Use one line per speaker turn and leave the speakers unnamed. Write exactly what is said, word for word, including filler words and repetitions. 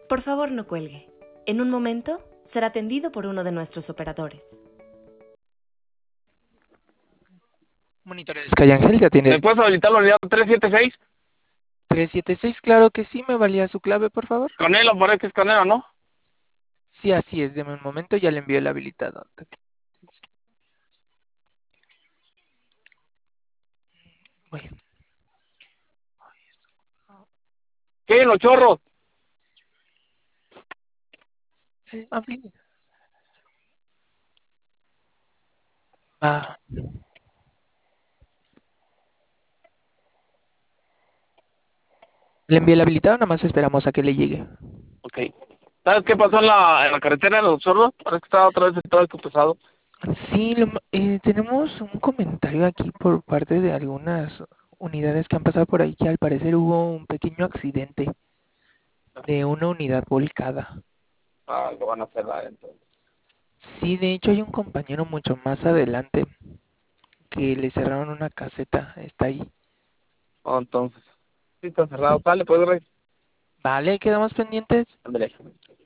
Por favor, no cuelgue. En un momento será atendido por uno de nuestros operadores.
Monitores Sky Ángel, ya tiene
¿Me puedes habilitar la unidad trescientos setenta y seis?
trescientos setenta y seis, claro que sí. ¿Me valía su clave, por favor?
Canelo, parece que es Canelo, ¿no?
Sí, así es. Deme un momento, ya le envío el habilitador. Bueno,
¿Qué? Los chorros.
eh, habilita. Ah, le envié el habilitador, nada más esperamos a que le llegue.
Ok. ¿Sabes qué pasó en la, en la carretera de los chorros? Parece que estaba otra vez el tráfico pesado.
Sí, lo ma- eh, tenemos un comentario aquí por parte de algunas unidades que han pasado por ahí que al parecer hubo un pequeño accidente de una unidad volcada.
Ah, lo van a cerrar entonces.
Sí, de hecho hay un compañero mucho más adelante que le cerraron una caseta, está ahí.
Oh, entonces. Sí, está cerrado.
Sí.
Sale, pues, Rey.
Vale, quedamos pendientes.
Ándale.